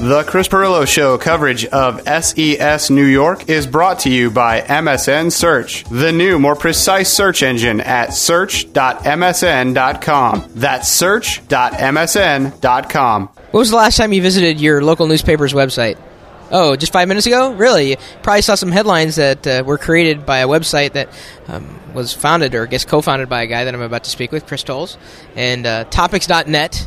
The Chris Pirillo Show coverage of SES New York is brought to you by MSN Search, the new, more precise search engine at search.msn.com. That's search.msn.com. When was the last time you visited your local newspaper's website? Oh, just 5 minutes ago? Really? You probably saw some headlines that were created by a website that was founded, or I guess co-founded by a guy that I'm about to speak with, Chris Tolles. And Topics.net,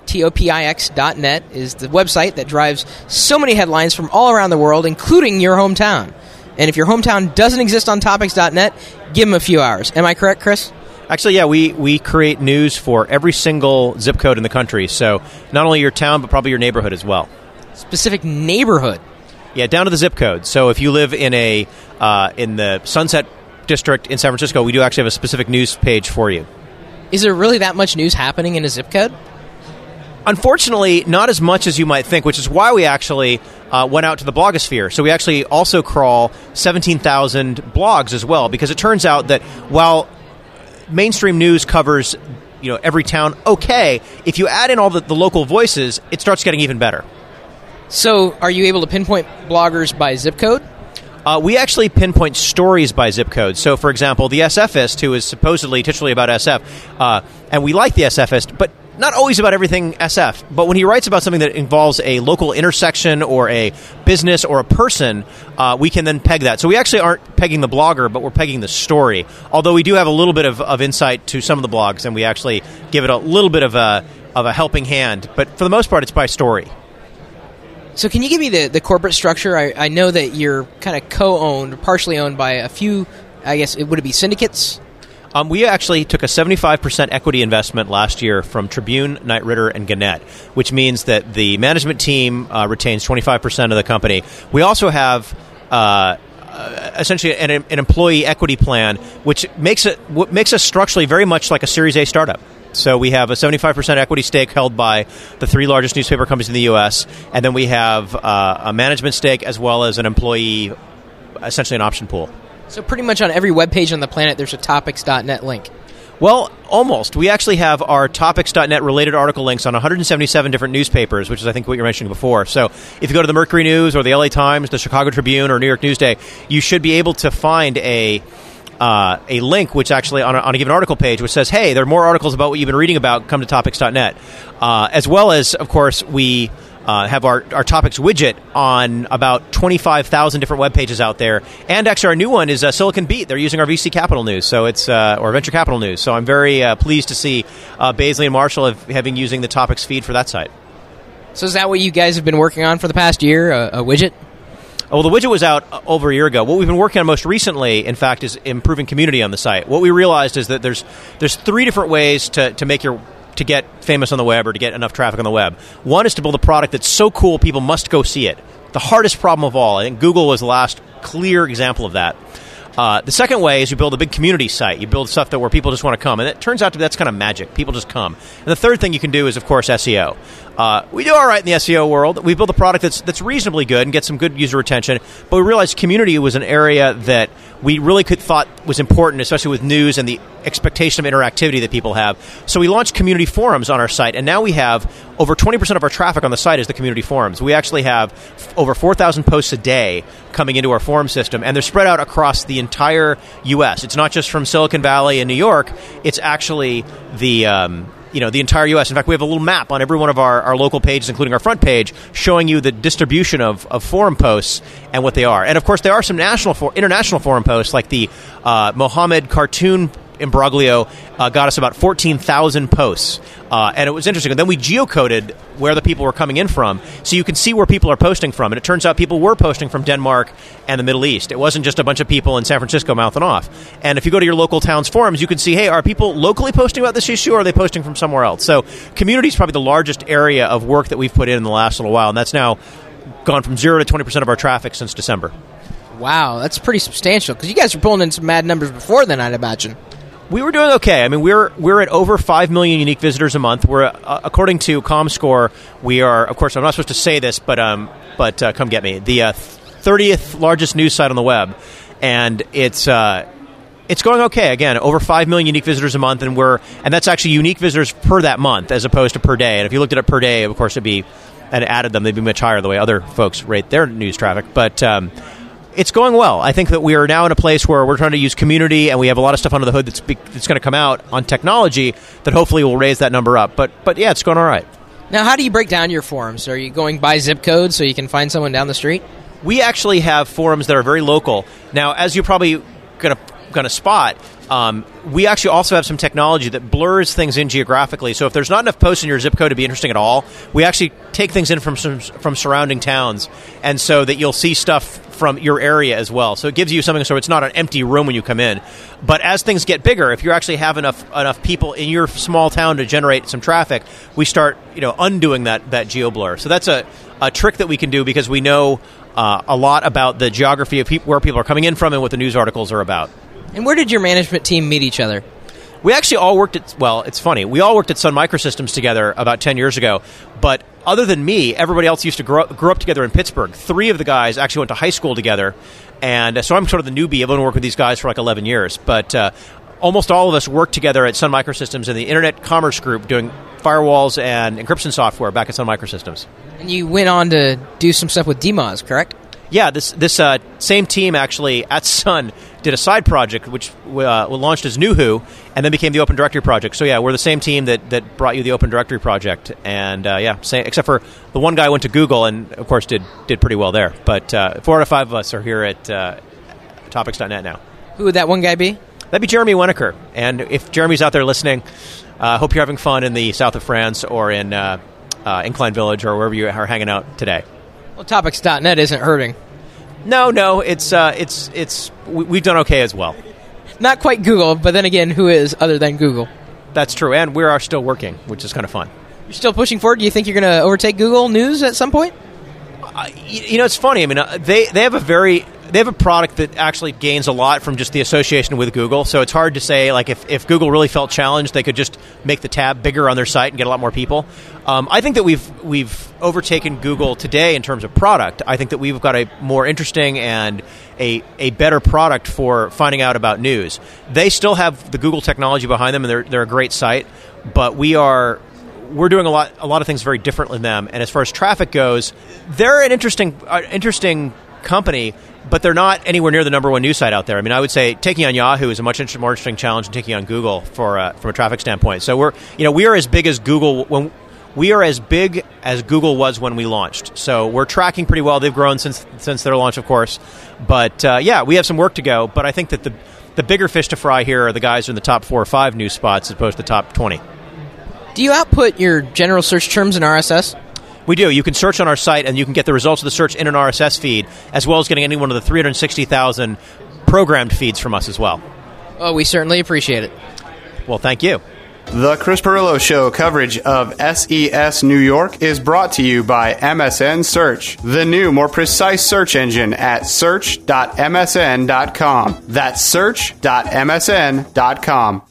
Topix.net, is the website that drives so many headlines from all around the world, including your hometown. And if your hometown doesn't exist on Topics.net, give them a few hours. Am I correct, Chris? Actually, yeah, we create news for every single zip code in the country. So not only your town, but probably your neighborhood as well. Specific neighborhood? Yeah, down to the zip code. So if you live in in the Sunset District in San Francisco, we do actually have a specific news page for you. Is there really that much news happening in a zip code? Unfortunately, not as much as you might think, which is why we actually went out to the blogosphere. So we actually also crawl 17,000 blogs as well, because it turns out that while mainstream news covers every town okay, if you add in all the local voices, it starts getting even better. So are you able to pinpoint bloggers by zip code? We actually pinpoint stories by zip code. So, for example, the SFist, who is supposedly titularly about SF, and we like the SFist, but not always about everything SF. But when he writes about something that involves a local intersection or a business or a person, we can then peg that. So we actually aren't pegging the blogger, but we're pegging the story. Although we do have a little bit of insight to some of the blogs, and we actually give it a little bit of a helping hand. But for the most part, it's by story. So can you give me the corporate structure? I know that you're kind of co-owned, partially owned by a few, I guess, would it be syndicates? We actually took a 75% equity investment last year from Tribune, Knight Ridder, and Gannett, which means that the management team retains 25% of the company. We also have essentially an employee equity plan, which makes us structurally very much like a Series A startup. So we have a 75% equity stake held by the 3 largest newspaper companies in the U.S., and then we have a management stake as well as an employee, essentially an option pool. So pretty much on every web page on the planet, there's a Topics.net link. Well, almost. We actually have our Topics.net related article links on 177 different newspapers, which is, I think, what you were mentioning before. So if you go to the Mercury News or the LA Times, the Chicago Tribune, or New York Newsday, you should be able to find a link which actually on a given article page which says, hey, there are more articles about what you've been reading about, come to Topics.net. As well as, of course, we have our Topics widget on about 25,000 different web pages out there. And actually our new one is Silicon Beat. They're using our VC Capital News, so it's or Venture Capital News. So I'm very pleased to see Baisley and Marshall having using the Topics feed for that site. So is that what you guys have been working on for the past year, a widget? Well, the widget was out over a year ago. What we've been working on most recently, in fact, is improving community on the site. What we realized is that there's 3 different ways to get famous on the web or to get enough traffic on the web. One is to build a product that's so cool people must go see it. The hardest problem of all. I think Google was the last clear example of that. The second way is you build a big community site. You build stuff where people just want to come. And it turns out that's kind of magic. People just come. And the third thing you can do is, of course, SEO. We do all right in the SEO world. We built a product that's reasonably good and get some good user retention. But we realized community was an area that we really thought was important, especially with news and the expectation of interactivity that people have. So we launched community forums on our site. And now we have over 20% of our traffic on the site is the community forums. We actually have over 4,000 posts a day coming into our forum system. And they're spread out across the entire U.S. It's not just from Silicon Valley and New York. It's actually the entire U.S. In fact, we have a little map on every one of our local pages, including our front page, showing you the distribution of forum posts and what they are. And, of course, there are some international forum posts, like the Mohammed cartoon imbroglio got us about 14,000 posts. And it was interesting. And then we geocoded where the people were coming in from, so you can see where people are posting from. And it turns out people were posting from Denmark and the Middle East. It wasn't just a bunch of people in San Francisco mouthing off. And if you go to your local town's forums, you can see, hey, are people locally posting about this issue, or are they posting from somewhere else? So community is probably the largest area of work that we've put in the last little while, and that's now gone from 0 to 20% of our traffic since December. Wow, that's pretty substantial, because you guys were pulling in some mad numbers before then, I'd imagine. We were doing okay. I mean, we're at over 5 million unique visitors a month. We're according to ComScore, we are, of course, I'm not supposed to say this, but come get me, the 30th largest news site on the web, and it's going okay. Again, over 5 million unique visitors a month, and that's actually unique visitors per that month as opposed to per day. And if you looked at it per day, of course, it'd be and added them, they'd be much higher the way other folks rate their news traffic. But it's going well. I think that we are now in a place where we're trying to use community, and we have a lot of stuff under the hood that's going to come out on technology that hopefully will raise that number up. But yeah, it's going all right. Now, how do you break down your forums? Are you going by zip code so you can find someone down the street? We actually have forums that are very local. Now, as you're probably going to spot, we actually also have some technology that blurs things in geographically. So if there's not enough posts in your zip code to be interesting at all, we actually take things in from surrounding towns, and so that you'll see stuff from your area as well. So it gives you something so it's not an empty room when you come in. But as things get bigger, if you actually have enough people in your small town to generate some traffic, we start undoing that geo blur. So that's a trick that we can do because we know a lot about the geography of where people are coming in from and what the news articles are about. And where did your management team meet each other? We actually all worked at, it's funny, we all worked at Sun Microsystems together about 10 years ago, but other than me, everybody else used to grow up together in Pittsburgh. 3 of the guys actually went to high school together, and so I'm sort of the newbie. I've only worked with these guys for like 11 years, but almost all of us worked together at Sun Microsystems in the Internet Commerce Group doing firewalls and encryption software back at Sun Microsystems. And you went on to do some stuff with DMOZ, correct? Yeah, this same team actually at Sun did a side project which launched as NewWho and then became the Open Directory project. So yeah, we're the same team that brought you the Open Directory project, and except for the one guy went to Google and of course did pretty well there. But 4 out of 5 of us are here at Topics.net now. Who would that one guy be? That'd be Jeremy Winokur. And if Jeremy's out there listening, hope you're having fun in the south of France or in Incline Village or wherever you are hanging out today. Well, Topics.net isn't hurting. No, we've done okay as well. Not quite Google, but then again, who is other than Google? That's true, and we are still working, which is kind of fun. You're still pushing forward? Do you think you're going to overtake Google News at some point? It's funny. I mean, they have a product that actually gains a lot from just the association with Google. So it's hard to say, like, if Google really felt challenged, they could just make the tab bigger on their site and get a lot more people. I think that we've overtaken Google today in terms of product. I think that we've got a more interesting and a better product for finding out about news. They still have the Google technology behind them, and they're a great site, but we're doing a lot of things very differently than them. And as far as traffic goes, they're an interesting company, but they're not anywhere near the number one news site out there. I mean, I would say taking on Yahoo is a much more interesting challenge than taking on Google from a traffic standpoint. So we are as big as Google was when we launched. So we're tracking pretty well. They've grown since their launch, of course. But we have some work to go. But I think that the bigger fish to fry here are the guys in the top 4 or 5 news spots as opposed to the top 20. Do you output your general search terms in RSS? We do. You can search on our site, and you can get the results of the search in an RSS feed, as well as getting any one of the 360,000 programmed feeds from us as well. Oh, we certainly appreciate it. Well, thank you. The Chris Pirillo Show coverage of SES New York is brought to you by MSN Search, the new, more precise search engine at search.msn.com. That's search.msn.com.